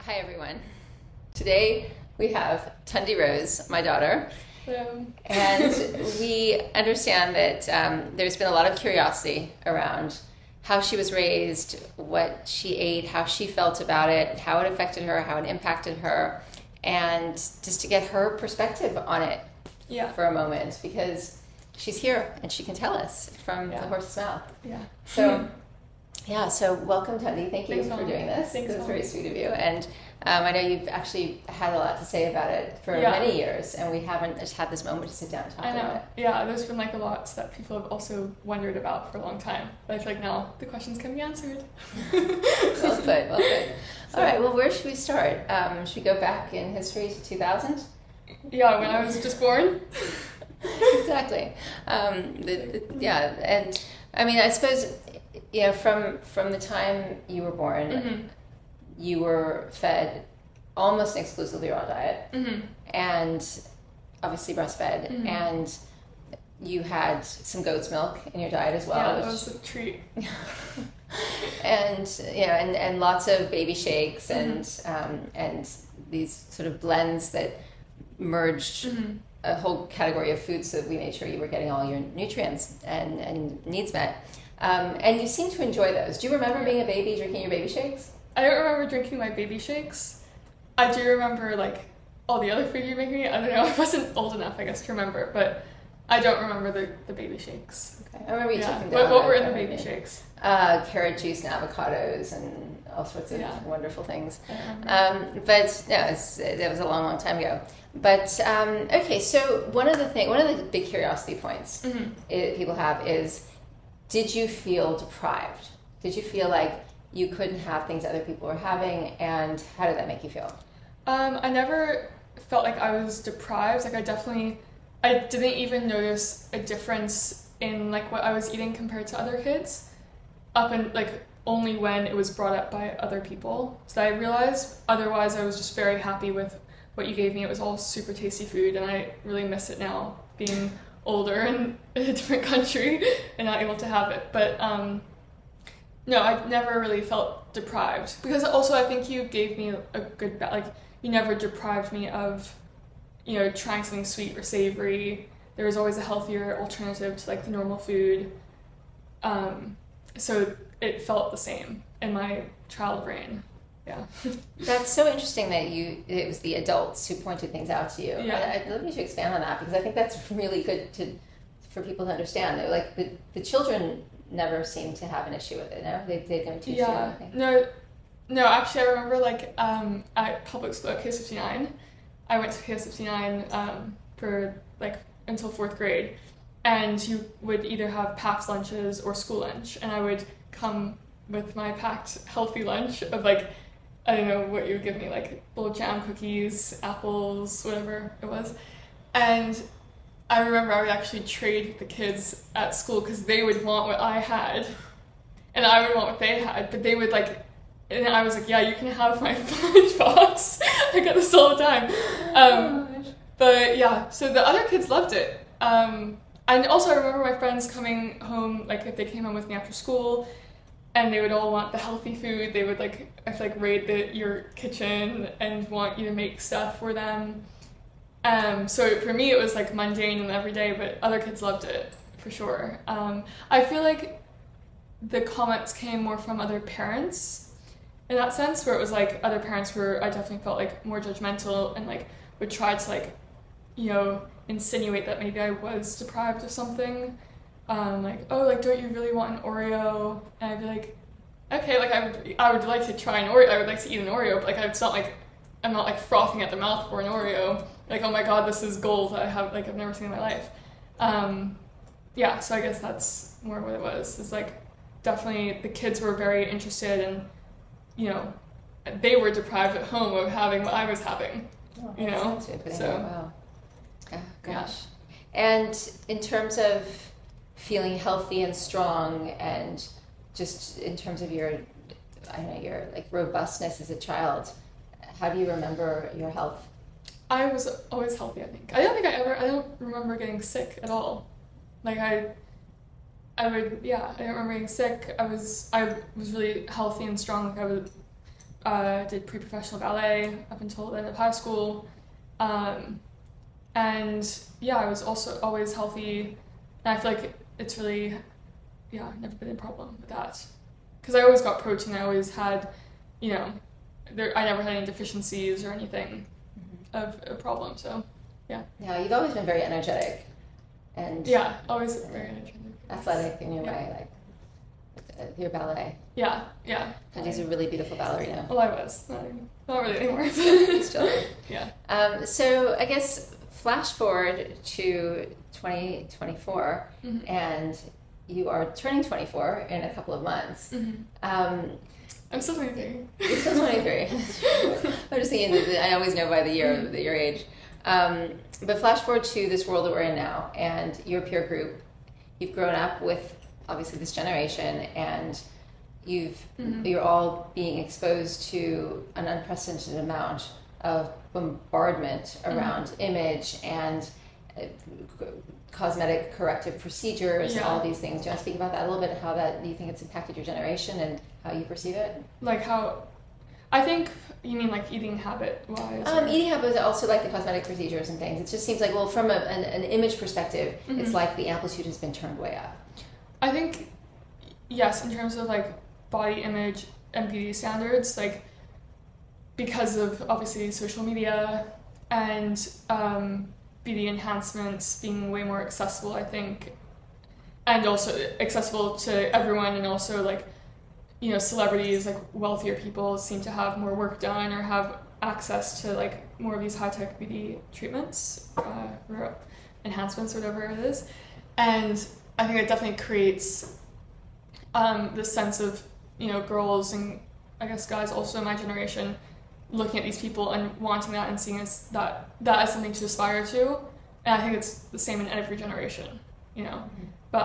Hi everyone. Today we have Tundi Rose, my daughter, and we understand that there's been a lot of curiosity around how she was raised, what she ate, how she felt about it, how it affected her, how it impacted her, and just to get her perspective on it for a moment, because she's here and she can tell us from the horse's mouth. So welcome, Tundi. Thank you for doing this. It was very sweet of you. And I know you've actually had a lot to say about it for many years, and we haven't just had this moment to sit down and talk about it. Yeah, there's been like a lot that people have also wondered about for a long time. But I feel like now the questions can be answered. Well put. All right, well, where should we start? Should we go back in history to 2000? Yeah, when I was just born. Exactly. And I mean, I suppose, from the time you were born, you were fed almost exclusively raw diet, and obviously breastfed, and you had some goat's milk in your diet as well. Yeah, that was a treat. and lots of baby shakes and these sort of blends that merged a whole category of foods so that we made sure you were getting all your nutrients and needs met. And you seem to enjoy those. Do you remember being a baby drinking your baby shakes? I don't remember drinking my baby shakes. I do remember like all the other food you make me. I don't know. I wasn't old enough, I guess, to remember, but I don't remember the baby shakes. Okay, I remember you took them down. What were in the baby shakes? Carrot juice and avocados and all sorts of wonderful things. But no, that was a long, long time ago. But okay, so one of the big curiosity points people have is, did you feel deprived? Did you feel like you couldn't have things other people were having, and how did that make you feel? I never felt like I was deprived. Like I didn't even notice a difference in like what I was eating compared to other kids, up and like only when it was brought up by other people. So I realized otherwise I was just very happy with what you gave me. It was all super tasty food, and I really miss it now, being older and in a different country and not able to have it. But no, I never really felt deprived, because also I think you gave me a good you never deprived me of trying something sweet or savory. There was always a healthier alternative to like the normal food, so it felt the same in my child brain. Yeah. That's so interesting that it was the adults who pointed things out to you. Yeah. I'd love you to expand on that, because I think that's really good for people to understand. They're like the children never seem to have an issue with it. No, they don't teach you anything. No. Actually, I remember like at public school at KS59, I went to KS59 for like until 4th grade, and you would either have packed lunches or school lunch, and I would come with my packed healthy lunch of like, I don't know what you would give me, like little jam cookies, apples, whatever it was. And I remember I would actually trade the kids at school, because they would want what I had and I would want what they had, but they would like, and I was like, yeah, you can have my lunchbox. I get this all the time. But yeah, so the other kids loved it. And also I remember my friends coming home, like if they came home with me after school, and they would all want the healthy food. They would like, I feel like, raid your kitchen and want you to make stuff for them. So for me it was like mundane and everyday, but other kids loved it for sure. I feel like the comments came more from other parents in that sense, where it was like other parents were, I definitely felt like more judgmental and like would try to like, insinuate that maybe I was deprived of something. Like, oh, like, don't you really want an Oreo? And I'd be like, okay, like I would like to try an Oreo. I would like to eat an Oreo, but like it's not like I'm not like frothing at the mouth for an Oreo. Like, oh my god, this is gold that I've never seen in my life. Yeah, so I guess that's more what it was. It's like definitely the kids were very interested, and they were deprived at home of having what I was having. Wow. Oh, gosh. And in terms of feeling healthy and strong, and just in terms of your like robustness as a child, how do you remember your health? I was always healthy, I think. I don't remember getting sick at all. Like I don't remember getting sick. I was really healthy and strong. Like did pre-professional ballet up until the end of high school. And yeah, I was also always healthy. And I feel like it's really, never been a problem with that. Because I always got protein. I always had, I never had any deficiencies or anything of a problem. So, yeah. Yeah, you've always been very energetic. And always very energetic. Athletic in your way, like your ballet. Yeah. Tandi's a really beautiful ballerina. Well, I was. Not really anymore. Still. Yeah. So I guess flash forward to 2024, and you are turning 24 in a couple of months. I'm still 23. You're still 23. I'm just thinking that I always know by the year that your age. But flash forward to this world that we're in now, and your peer group. You've grown up with obviously this generation, and you're all being exposed to an unprecedented amount of bombardment around image and cosmetic corrective procedures, all these things. Do you want to speak about that a little bit? How that do you think it's impacted your generation and how you perceive it? Like how? I think you mean like eating habit wise. Eating habit, but also like the cosmetic procedures and things. It just seems like, well, from an image perspective, it's like the amplitude has been turned way up. I think yes, in terms of like body image and beauty standards, like because of obviously social media and beauty enhancements being way more accessible, I think, and also accessible to everyone, and also like, celebrities, like wealthier people seem to have more work done or have access to like more of these high-tech beauty treatments or enhancements, whatever it is. And I think it definitely creates this sense of, girls and I guess guys also in my generation looking at these people and wanting that and seeing that as something to aspire to. And I think it's the same in every generation, But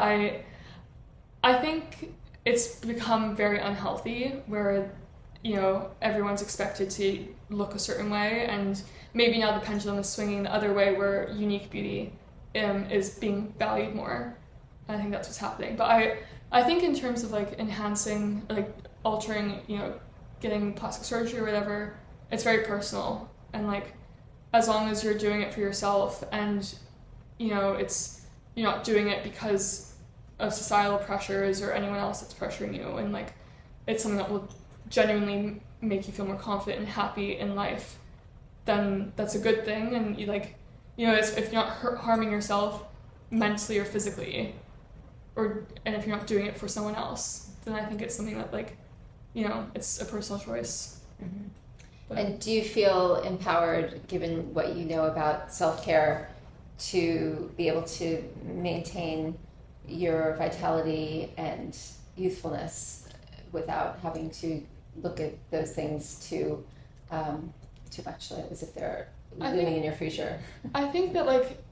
I think it's become very unhealthy where, everyone's expected to look a certain way, and maybe now the pendulum is swinging the other way where unique beauty is being valued more. I think that's what's happening. But I think in terms of like enhancing, like altering, getting plastic surgery or whatever, it's very personal. And like, as long as you're doing it for yourself and, you're not doing it because of societal pressures or anyone else that's pressuring you, and like it's something that will genuinely make you feel more confident and happy in life, then that's a good thing. And you like, if you're not harming yourself mentally or physically, and if you're not doing it for someone else, then I think it's something that like, it's a personal choice. And do you feel empowered, given what you know about self-care, to be able to maintain your vitality and youthfulness without having to look at those things too much, as if they're looming in your future? I think that like,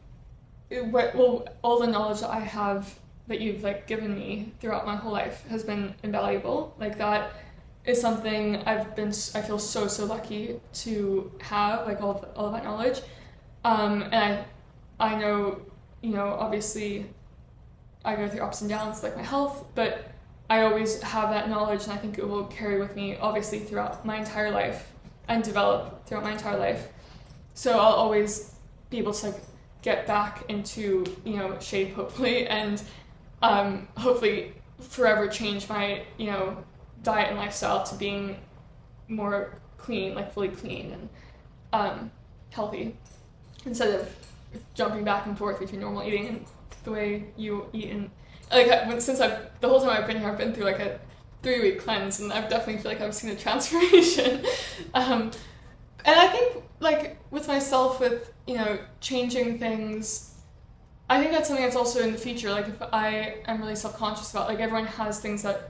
all the knowledge that I have that you've like given me throughout my whole life has been invaluable. Like that is something I feel so lucky to have, like all of that knowledge. And I know, obviously I go through ups and downs like my health, but I always have that knowledge, and I think it will carry with me obviously throughout my entire life and develop throughout my entire life. So I'll always be able to like get back into, shape hopefully, and hopefully forever change my, diet and lifestyle to being more clean, like fully clean and healthy, instead of jumping back and forth between normal eating and the way you eat. And like the whole time I've been here, I've been through like a 3-week cleanse, and I've definitely feel like I've seen a transformation. And I think like with myself, with changing things, I think that's something that's also in the future. Like if I am really self-conscious about, like everyone has things that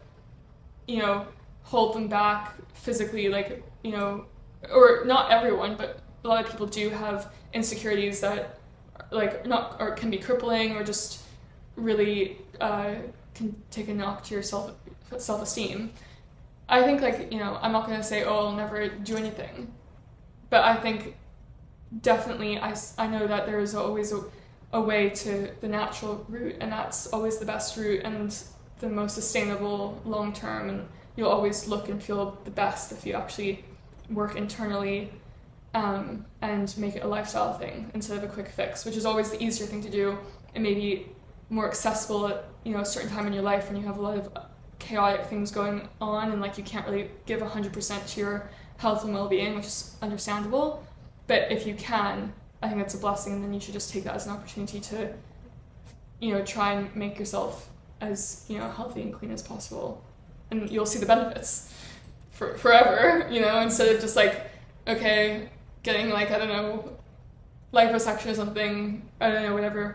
hold them back physically, like or not everyone, but a lot of people do have insecurities that like can be crippling, or just really can take a knock to your self-esteem. I think like I'm not gonna say, oh, I'll never do anything, but I think definitely I know that there is always a way to the natural route, and that's always the best route and the most sustainable long term, and you'll always look and feel the best if you actually work internally, and make it a lifestyle thing instead of a quick fix, which is always the easier thing to do and maybe more accessible at, you know, a certain time in your life when you have a lot of chaotic things going on and like you can't really give 100% to your health and well-being, which is understandable. But if you can, I think that's a blessing, and then you should just take that as an opportunity to, you know, try and make yourself as, you know, healthy and clean as possible, and you'll see the benefits for forever, you know, instead of just like, okay, getting like, I don't know, liposuction or something, I don't know, whatever,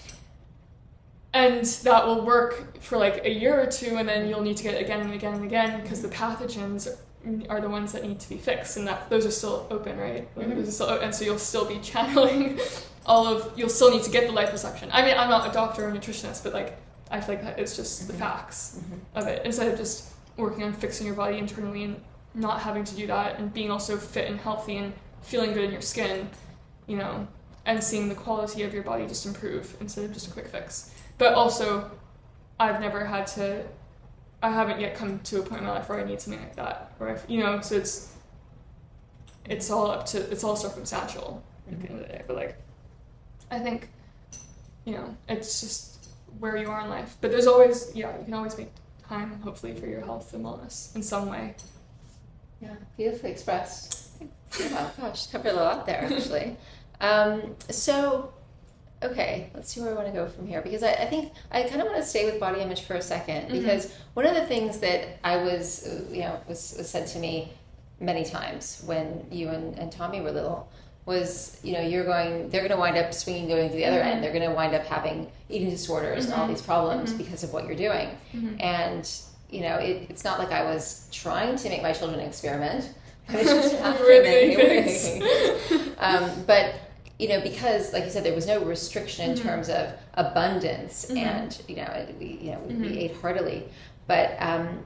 and that will work for like a year or two, and then you'll need to get it again and again and again because the pathogens are the ones that need to be fixed, and that those are still open, right? Like, those are still, and so you'll still be channeling you'll still need to get the liposuction. I mean, I'm not a doctor or nutritionist, but like I feel like that is just the facts of it, instead of just working on fixing your body internally and not having to do that, and being also fit and healthy and feeling good in your skin, you know, and seeing the quality of your body just improve instead of just a quick fix. But also, I haven't yet come to a point in my life where I need something like that, or if, you know, so it's all circumstantial at the end of the day. But like, I think, you know, it's just where you are in life. But there's always, you can always make time, hopefully, for your health and wellness in some way. Yeah, beautifully expressed. Yeah, gosh, covered a lot there, actually. So, okay, let's see where I want to go from here, because I think I kind of want to stay with body image for a second, because one of the things that I was said to me many times when you and Tommy were little was, you know, they're going to wind up swinging, going to the other end. They're going to wind up having eating disorders and all these problems because of what you're doing. And, you know, it's not like I was trying to make my children experiment, but it's just happened anyway. But, you know, because, like you said, there was no restriction in terms of abundance, and, you know, we ate heartily. But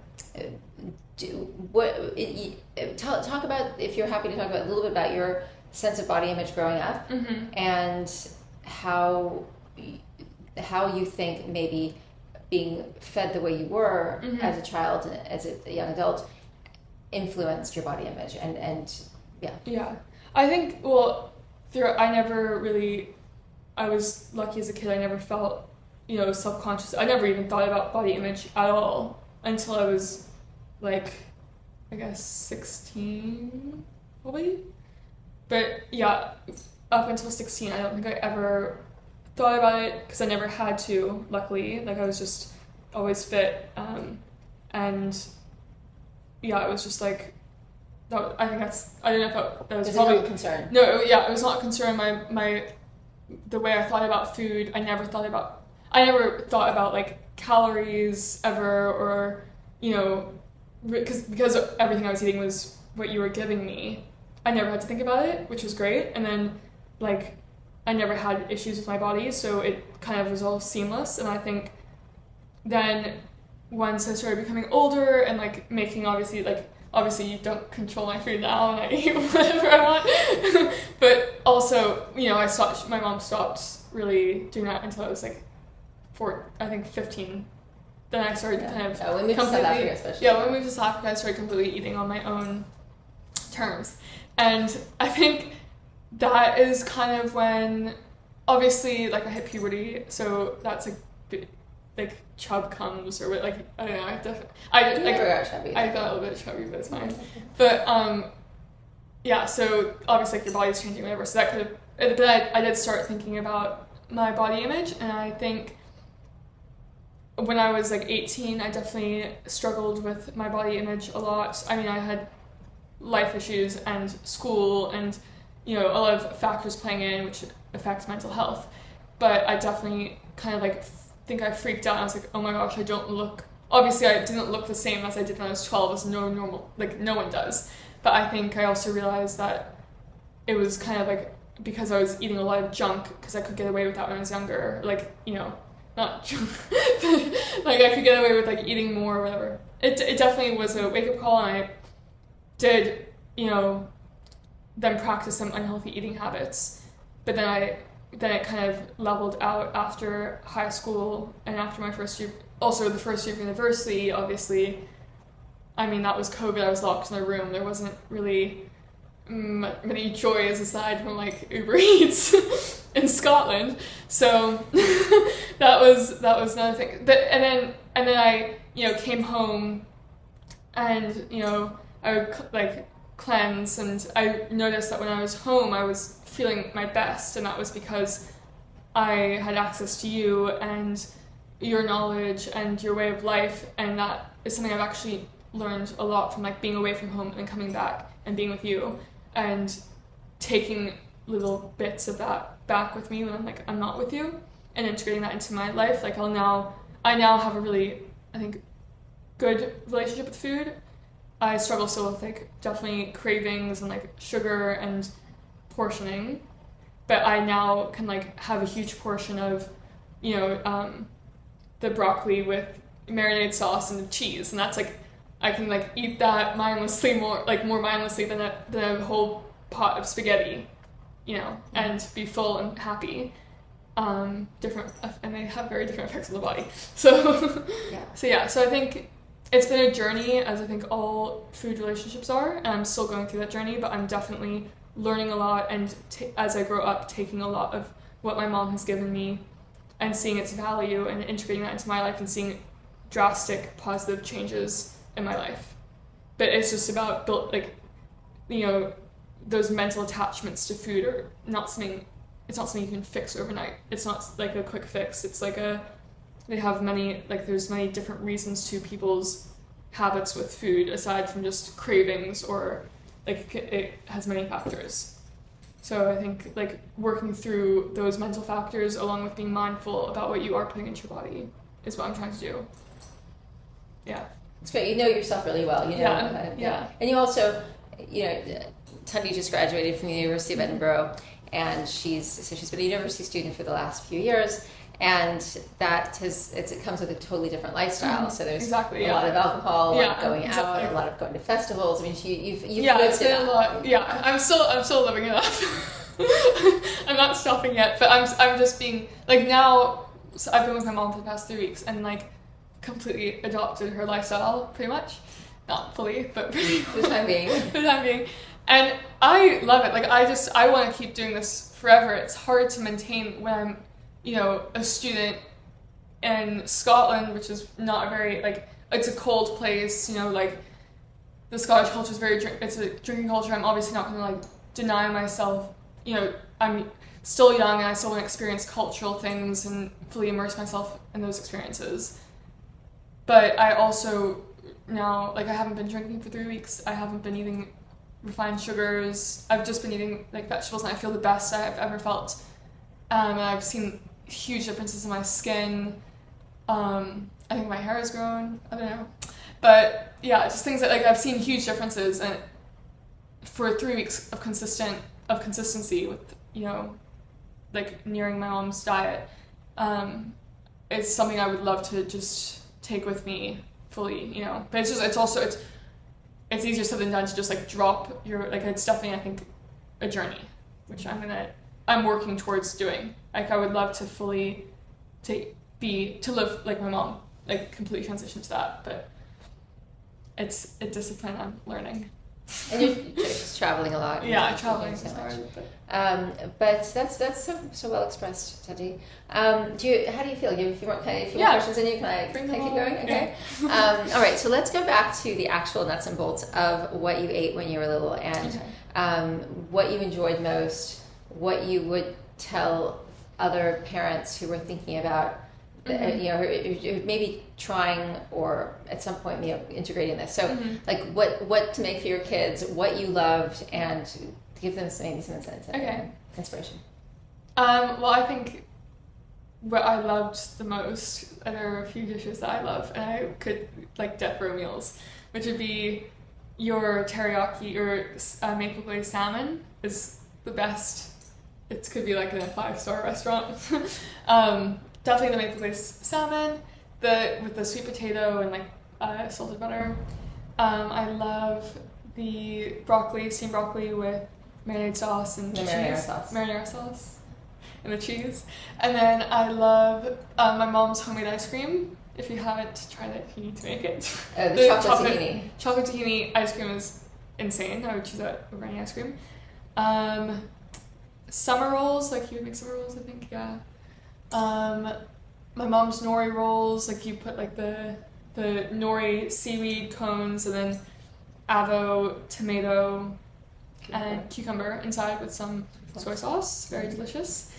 talk about, if you're happy to talk about a little bit about your sense of body image growing up, and how you think maybe being fed the way you were as a child and as a young adult influenced your body image, and I think, well, I was lucky as a kid. I never felt, you know, self-conscious. I never even thought about body image at all until I was like, I guess 16 probably. But yeah, up until 16, I don't think I ever thought about it, because I never had to, luckily. Like, I was just always fit, and yeah, it was just like, I think I don't know if that was probably a concern. No, yeah, it was not a concern. The way I thought about food, I never thought about like calories ever, or, you know, because everything I was eating was what you were giving me. I never had to think about it, which was great. And then, like, I never had issues with my body, so it kind of was all seamless. And I think then once I started becoming older and like making, obviously you don't control my food now, and I eat whatever I want. But also, you know, my mom stopped really doing that until I was like 15. Then I started kind of when we moved to South Africa, especially. Yeah, when we moved to South Africa, I started completely eating on my own terms. And I think that is kind of when, obviously, like, I hit puberty, so that's like chub comes, or like, I don't know, I got chubby. I got a little bit chubby, but it's fine. But yeah, so obviously, like, your body's changing, whatever. So that could have, but I did start thinking about my body image, and I think when I was like 18, I definitely struggled with my body image a lot. I mean, I had life issues and school and, you know, a lot of factors playing in, which affects mental health. But I definitely kind of like think I freaked out. I was like, oh my gosh, obviously I didn't look the same as I did when I was 12, as no one does. But I think I also realized that it was kind of like because I was eating a lot of junk, because I could get away with that when I was younger. Like, you know, not junk, but like I could get away with like eating more or whatever. It definitely was a wake-up call, and I did, you know, then practice some unhealthy eating habits. But then it kind of leveled out after high school and after my first year. Also, the first year of university, obviously, I mean, that was COVID. I was locked in a room. There wasn't really many joys aside from like Uber Eats in Scotland. So that was another thing. And then I, you know, came home, and you know, I would like cleanse, and I noticed that when I was home I was feeling my best, and that was because I had access to you and your knowledge and your way of life, and that is something I've actually learned a lot from like being away from home and coming back and being with you, and taking little bits of that back with me when I'm not with you, and integrating that into my life. Like I now have a really, I think, good relationship with food. I struggle still with like definitely cravings and like sugar and portioning, but I now can like have a huge portion of, you know, the broccoli with marinade sauce and cheese, and that's like I can like eat that mindlessly, more mindlessly than a whole pot of spaghetti, you know, and be full and happy. Different, and they have very different effects on the body. So so I think it's been a journey, as I think all food relationships are, and I'm still going through that journey, but I'm definitely learning a lot, and as I grow up, taking a lot of what my mom has given me and seeing its value and integrating that into my life and seeing drastic positive changes in my life. But it's just about you know, those mental attachments to food are not something, it's not something you can fix overnight. It's not like a quick fix. It's like there's many different reasons to people's habits with food aside from just cravings, or like it has many factors. So I think like working through those mental factors along with being mindful about what you are putting into your body is what I'm trying to do. Yeah. It's great. You know yourself really well. You know. Yeah. And you also, you know, Tundi just graduated from the University of Edinburgh, and she's been a university student for the last few years, and it comes with a totally different lifestyle. So there's a lot of alcohol, going out, a lot of going to festivals. I mean, you've lived it a lot. Yeah, I'm still living it up. I'm not stopping yet, but I'm just being like now. So I've been with my mom for the past 3 weeks, and like completely adopted her lifestyle, pretty much. Not fully, but for the time being. And I love it. Like I want to keep doing this forever. It's hard to maintain when I'm, you know, a student in Scotland, which is not a very like, it's a cold place. You know, like the Scottish culture is it's a drinking culture. I'm obviously not going to like deny myself. You know, I'm still young and I still want to experience cultural things and fully immerse myself in those experiences. But I also now, like, I haven't been drinking for 3 weeks. I haven't been eating refined sugars. I've just been eating like vegetables, and I feel the best I've ever felt. And I've seen huge differences in my skin. I think my hair has grown. I don't know, but yeah, just things that like I've seen huge differences, and for 3 weeks of consistency with, you know, like nearing my mom's diet, it's something I would love to just take with me fully, you know. But it's easier said than done to just like drop your, like, it's definitely, I think, a journey, which I'm working towards doing. Like I would love to fully to live like my mom, like completely transition to that, but it's a discipline I'm learning. And you're just traveling a lot. Yeah, traveling so much. But that's so well expressed, Tundi. How do you feel? You have a few more questions in you? Can I keep going? Okay. Yeah. All right. So let's go back to the actual nuts and bolts of what you ate when you were little, and what you enjoyed most. What you would tell other parents who were thinking about, you know, who maybe trying or at some point, you know, integrating this. So, like, what to make for your kids, what you loved, and give them some insights. Inspiration. Well, I think what I loved the most, and there are a few dishes that I love, and I could like death row meals, which would be your teriyaki or maple glazed salmon is the best. It could be like in a 5-star restaurant. Definitely the maple glazed salmon, with the sweet potato and like salted butter. I love the steamed broccoli with marinade sauce and cheese. Marinara sauce and the cheese. And then I love my mom's homemade ice cream. If you haven't tried it, you need to make it. The chocolate tahini. Chocolate tahini ice cream is insane. I would choose that over any ice cream. Summer rolls, like you would make summer rolls, I think, yeah. My mom's nori rolls, like you put like the nori seaweed cones and then avo, tomato, and cucumber inside with some soy sauce. Very delicious.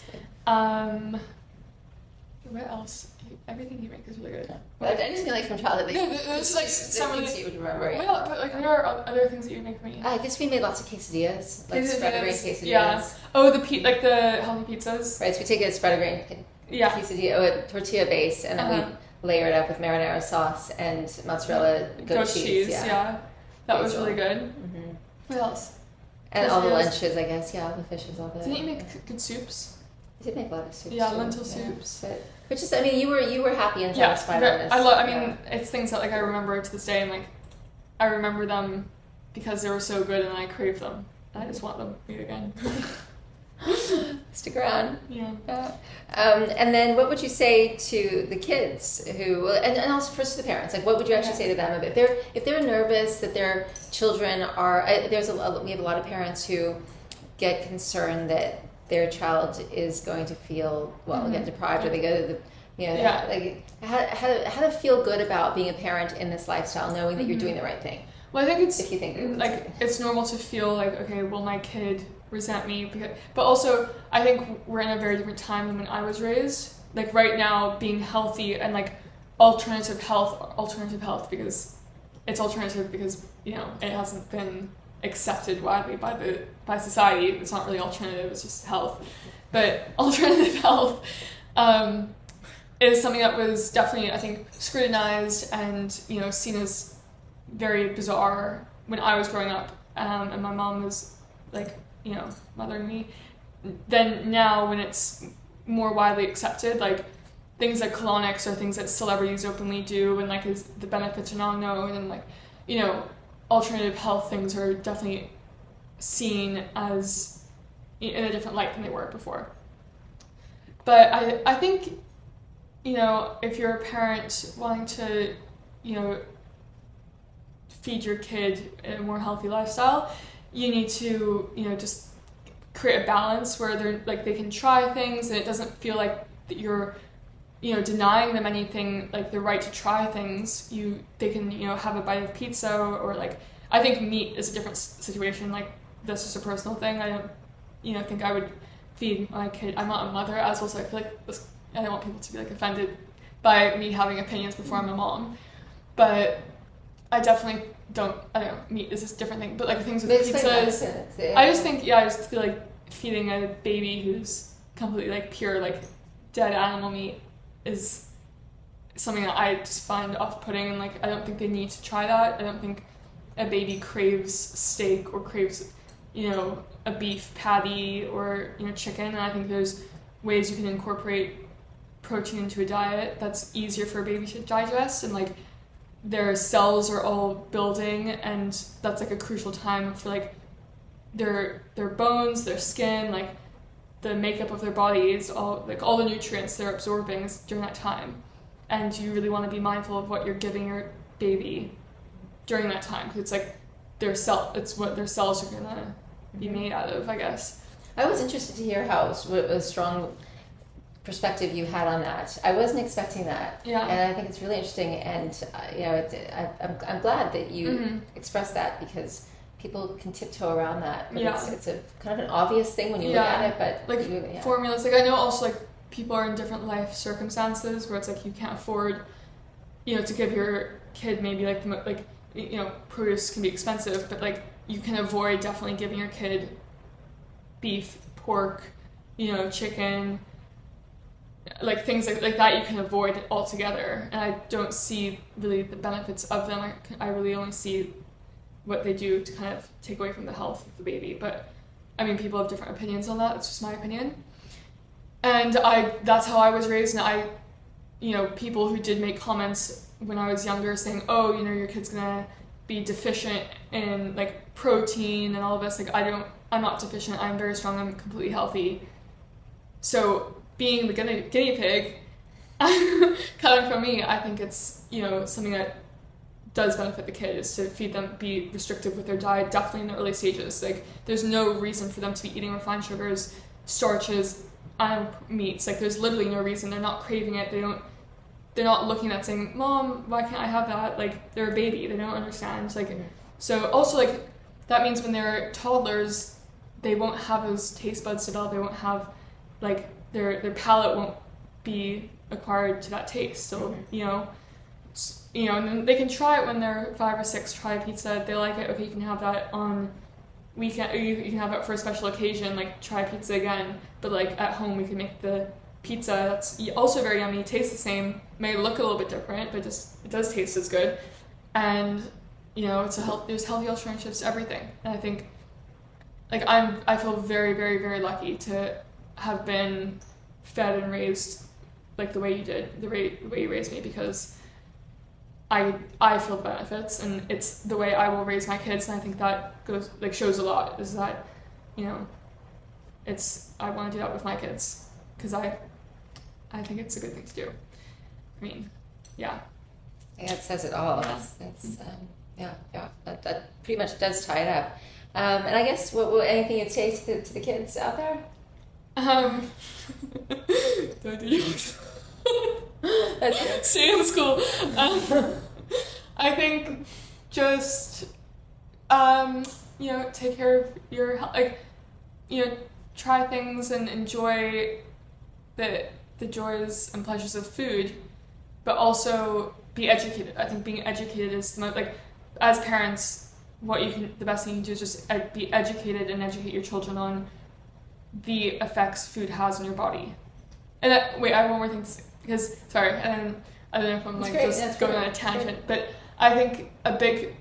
What else? Everything you make is really good. But anything like from childhood. Yeah, there's like some things you would remember. Well, but like there are other things that you make for me. I guess we made lots of quesadillas, like spread grain quesadillas. Yeah. Oh, like the healthy pizzas. Right. So we take a spread grain quesadilla, a tortilla base, and then we layer it up with marinara sauce and mozzarella goat cheese. Yeah. That was really good. Mm-hmm. What else? And all the lunches, I guess. Yeah, all the fishes, all the. Didn't you make good soups? I did make a lot of soups. Yeah, lentil soups. But just, I mean, you were happy and satisfied on this. I mean, it's things that like I remember to this day, and like I remember them because they were so good, and I crave them. I just want them to eat again. Stick around. Yeah. And then, what would you say to the kids who, and also first to the parents? Like, what would you actually say to them if they're nervous that their children are? We have a lot of parents who get concerned that their child is going to feel get deprived, or they go to the like how to feel good about being a parent in this lifestyle, knowing that you're doing the right thing. Well, I think it's if you think like it's normal to feel like, okay, will my kid resent me? But also I think we're in a very different time than when I was raised. Like right now, being healthy and like alternative health because it's alternative because it hasn't been accepted widely by society. It's not really alternative, it's just health. But alternative health is something that was definitely, I think, scrutinized and seen as very bizarre when I was growing up, and my mom was like mothering me. Then now when it's more widely accepted, like things like colonics are things that celebrities openly do, and like the benefits are now known, and like alternative health things are definitely seen as in a different light than they were before. But I think, if you're a parent wanting to, feed your kid a more healthy lifestyle, you need to, just create a balance where they can try things and it doesn't feel like that you're denying them anything, like the right to try things. They can have a bite of pizza, or like I think meat is a different situation. Like that's just a personal thing. I don't think I would feed my kid. I'm not a mother as well, so I feel like this, I don't want people to be like offended by me having opinions before I'm a mom. But I definitely don't. I don't know. Meat is a different thing. But like things with pizzas, I just think I just feel like feeding a baby who's completely like pure like dead animal meat is something that I just find off-putting, and like I don't think they need to try that. I don't think a baby craves steak or craves a beef patty or chicken, and I think there's ways you can incorporate protein into a diet that's easier for a baby to digest, and like their cells are all building, and that's like a crucial time for like their bones, their skin, like the makeup of their bodies, all the nutrients they're absorbing is during that time. And you really want to be mindful of what you're giving your baby during that time, because it's like it's what their cells are gonna be made out of, I guess. I was interested to hear what a strong perspective you had on that. I wasn't expecting that. Yeah. And I think it's really interesting, and I'm glad that you expressed that, because people can tiptoe around that, but it's a kind of an obvious thing when you look at it, but like formulas, like I know also like people are in different life circumstances where it's like you can't afford to give your kid maybe like produce can be expensive, but like you can avoid definitely giving your kid beef, pork, chicken, like things like that you can avoid altogether. And I don't see really the benefits of them. I really only see what they do to kind of take away from the health of the baby. But I mean, people have different opinions on that. It's just my opinion. And that's how I was raised. And people who did make comments when I was younger saying, oh, your kid's gonna be deficient in like protein and all of this. Like I'm not deficient. I'm very strong. I'm completely healthy. So being the guinea pig, coming from me, I think it's, something that does benefit the kid is to feed them, be restrictive with their diet, definitely in the early stages. Like, there's no reason for them to be eating refined sugars, starches, animal meats. Like, there's literally no reason. They're not craving it. They're not looking at saying, Mom, why can't I have that? Like, they're a baby. They don't understand. Like, so also, like, that means when they're toddlers, they won't have those taste buds develop. They won't have, like, their palate won't be acquired to that taste. So, you know, and then they can try it when they're 5 or 6, try a pizza. If they like it, okay, you can have that on weekend, or you can have it for a special occasion, like try pizza again. But like at home, we can make the pizza that's also very yummy, tastes the same, may look a little bit different, but just it does taste as good. And you know, there's healthy alternatives to everything. And I think, like, I feel very, very, very lucky to have been fed and raised like the way you did, the way you raised me, because I feel the benefits, and it's the way I will raise my kids. And I think that shows a lot, is that, you know, I want to do that with my kids, because I think it's a good thing to do. I mean, yeah. I think that says it all. That pretty much does tie it up. And I guess what anything you'd say to the kids out there? Don't do yours. That's good. Stay in school. I think just you know, take care of your health. Like, you know, try things and enjoy the joys and pleasures of food, but also be educated. I think being educated is the most, like, as parents, the best thing you can do is just be educated and educate your children on the effects food has on your body. And wait, I have one more thing to say, because, sorry, and I don't know if I'm like just going on a tangent, but I think a big,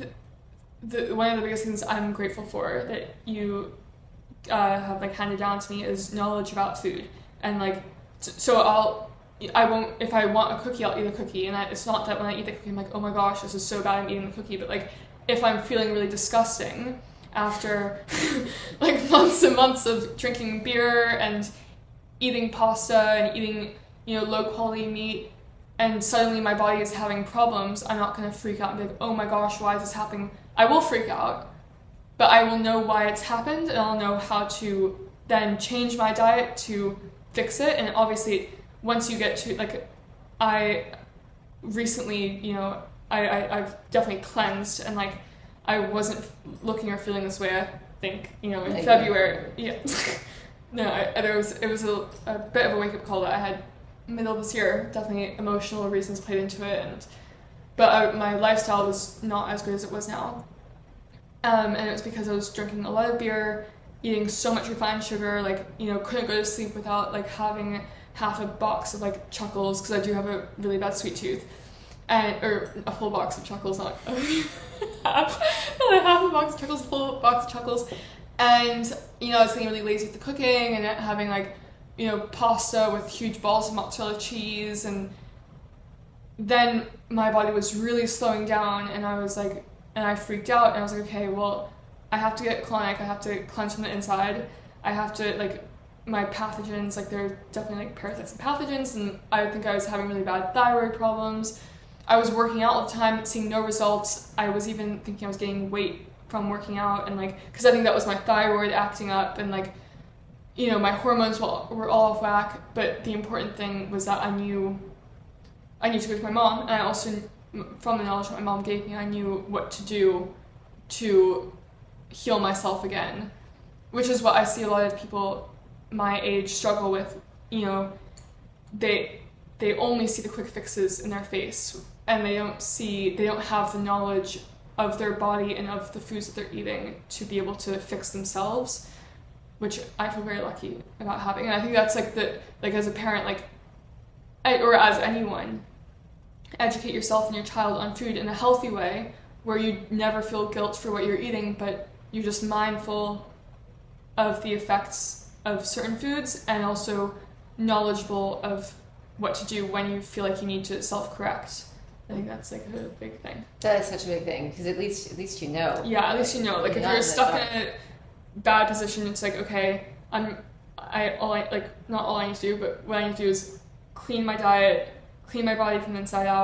one of the biggest things I'm grateful for that you have like handed down to me is knowledge about food. And like, so I won't, if I want a cookie, I'll eat a cookie. And it's not that when I eat the cookie, I'm like, oh my gosh, this is so bad, I'm eating the cookie. But like, if I'm feeling really disgusting after like months and months of drinking beer and eating pasta and eating, you know, low quality meat, and suddenly my body is having problems, I'm not going to freak out and be like, oh my gosh, why is this happening? I will freak out, but I will know why it's happened, and I'll know how to then change my diet to fix it. And obviously, once you get to, like, I recently, you know, I've definitely cleansed, and like, I wasn't looking or feeling this way, I think, you know, in February. Yeah. No, it was a bit of a wake-up call that I had middle of this year. Definitely emotional reasons played into it, but my lifestyle was not as good as it was now. And it was because I was drinking a lot of beer, eating so much refined sugar, like, you know, couldn't go to sleep without like having half a box of like Chuckles, because I do have a really bad sweet tooth, or a full box of Chuckles, not half a box of Chuckles, a full box of Chuckles. And, you know, I was getting really lazy with the cooking and having like, you know, pasta with huge balls of mozzarella cheese, and then my body was really slowing down, and I was like, and I freaked out, and I was like, okay, well, I have to get colonic, I have to cleanse from the inside, I have to, like, my pathogens, like, they're definitely like parasites and pathogens, and I think I was having really bad thyroid problems. I was working out all the time, seeing no results. I was even thinking I was gaining weight from working out, and like, because I think that was my thyroid acting up, and like, you know, my hormones were all off whack. But the important thing was that I knew to go to my mom, and I also, from the knowledge that my mom gave me, I knew what to do to heal myself again, which is what I see a lot of people my age struggle with. You know, they only see the quick fixes in their face, and they don't have the knowledge of their body and of the foods that they're eating to be able to fix themselves, which I feel very lucky about having. And I think that's like as a parent, or as anyone, educate yourself and your child on food in a healthy way, where you never feel guilt for what you're eating, but you're just mindful of the effects of certain foods, and also knowledgeable of what to do when you feel like you need to self-correct. I think that's like a big thing. That is such a big thing, because at least you know. Yeah, at least you know. Like, if you're stuck in a bad position, it's like, okay, not all I need to do, but what I need to do is clean my diet, clean my body from the inside out,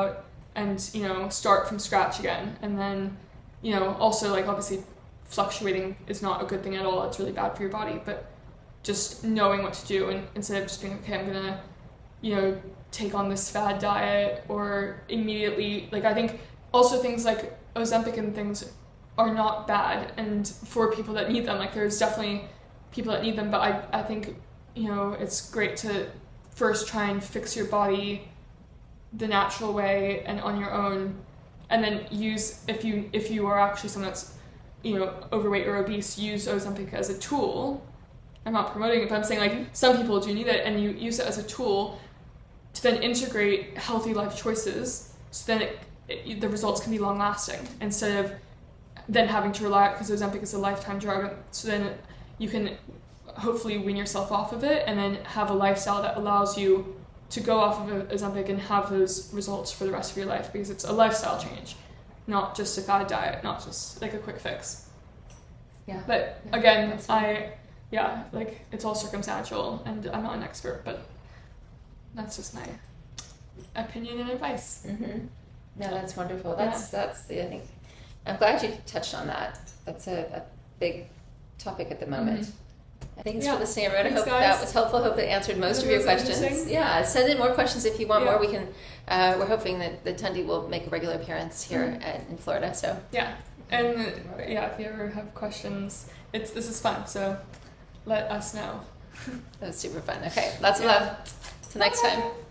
and, you know, start from scratch again. And then, you know, also like obviously fluctuating is not a good thing at all. It's really bad for your body, but just knowing what to do, and instead of just being, okay, I'm gonna, you know, take on this fad diet or immediately, like, I think also things like Ozempic and things are not bad, and for people that need them, like there's definitely people that need them, but I think, you know, it's great to first try and fix your body the natural way and on your own, and then use, if you are actually someone that's, you know, overweight or obese, use Ozempic as a tool. I'm not promoting it, but I'm saying like some people do need it, and you use it as a tool to then integrate healthy life choices, so then the results can be long lasting instead of then having to rely, because Ozempic is a lifetime drug, so then you can hopefully wean yourself off of it and then have a lifestyle that allows you to go off of Ozempic and have those results for the rest of your life, because it's a lifestyle change, not just a fad diet, not just like a quick fix. Yeah. But again, like it's all circumstantial, and I'm not an expert, but that's just my opinion and advice. Mm-hmm. No, that's wonderful. That's the, I think, I'm glad you touched on that. That's a big topic at the moment. Mm-hmm. Thanks for listening, everyone. I hope that was helpful. I hope it answered most of your questions. Yeah, send in more questions if you want more. We can. We're hoping that Tundi will make a regular appearance here in Florida. So yeah, and if you ever have questions, this is fun. So let us know. That was super fun. Okay, lots of love. Till next time.